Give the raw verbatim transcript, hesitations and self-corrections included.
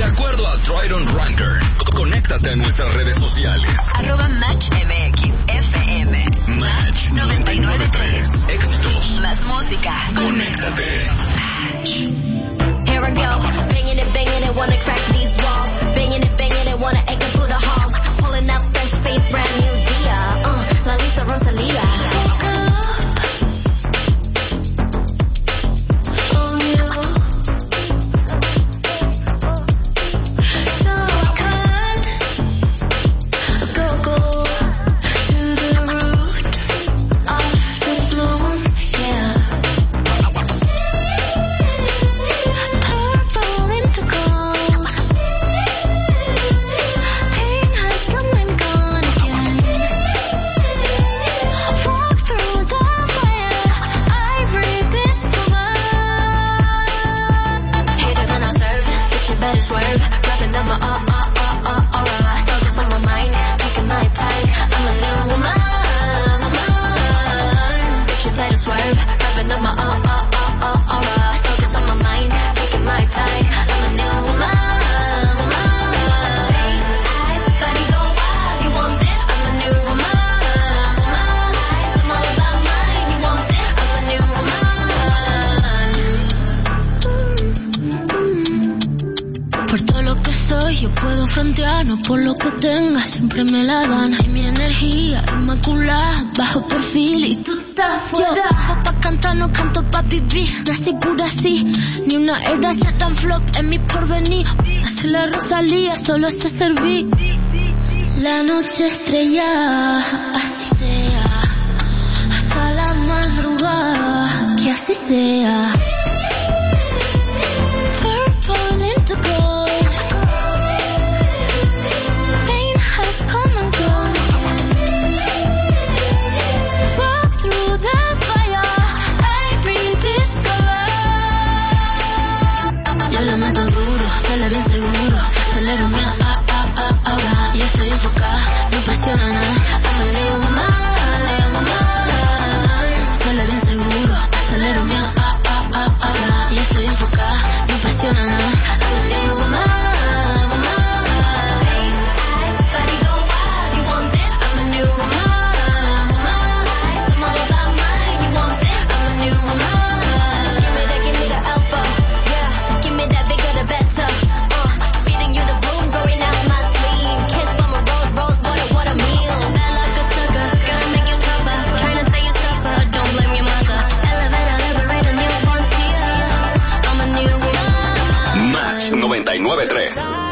De acuerdo a Triton Ranker, conéctate a nuestras redes sociales. Arroba Match M X F M. Match noventa y nueve punto tres. Éxitos. Más música. Conéctate. Match. Here I go. Banging it, banging it, wanna crack these walls. Banging it, banging it, wanna egg through the halls. Pulling up fresh face, brand new Dia. Uh, La Lisa Rosalía. No por lo que tenga, siempre me la dan. Y mi energía inmaculada, bajo perfil y tú estás fuera. Yo vivo pa' cantar, no canto pa' vivir. Nací pura así, ni una herencia tan flop en mi porvenir. Hace la Rosalía, solo sé servir. La noche estrellada, así sea. Hasta la madrugada, que así sea. Purple into gold. Bien seguro, acelero mi ah, ah, ah, ahora. Ya estoy enfocada, no apasiona nada. I'm a little woman, little woman. Sale bien seguro, acelero mi ah, ah, ah, ahora. Ya estoy enfocada, no apasiona nada. I'm a little woman, woman. Face, eyes, body go wild. You want this? I'm a new woman, woman. I'm all about mine. You want this? I'm a new woman. Give me that, give me the alpha. Yeah, give me that bigger, the better. noventa y nueve punto tres.